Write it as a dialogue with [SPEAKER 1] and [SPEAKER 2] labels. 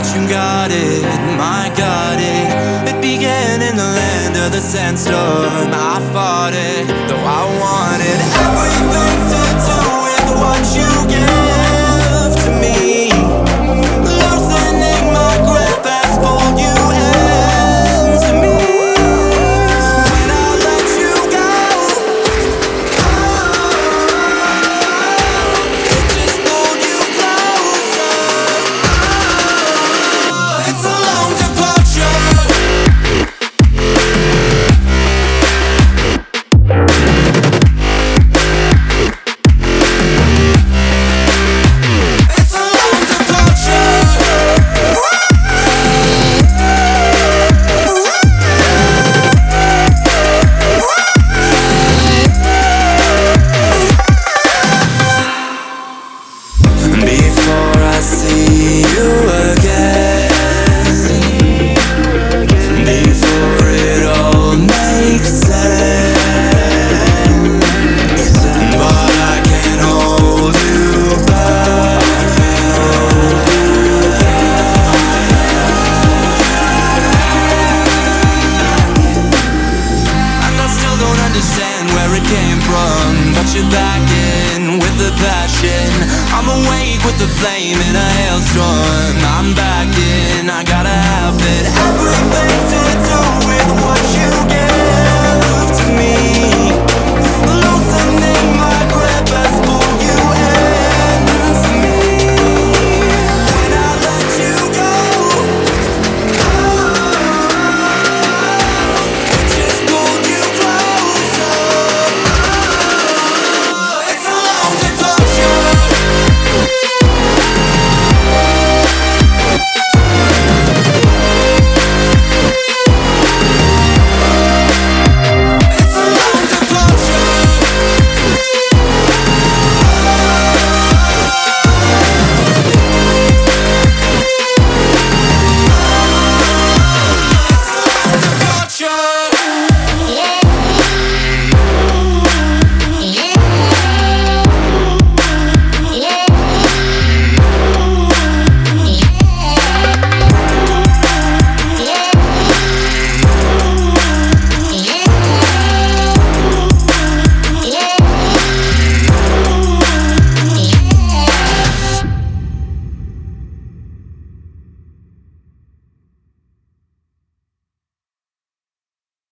[SPEAKER 1] but you got it, my got it. It began in the land of the sandstorm. I fought it, though I wanted everything to do with what you give to me. Loosening my grip as pulled you into me. When I let you go, it just pulled you closer. It's a long departure. It's a long departure. Before I see you again, before it all makes sense, but I can't hold you back. And I still don't understand where it came from, but you're back in with the passion. I'm awake with the flame in a hell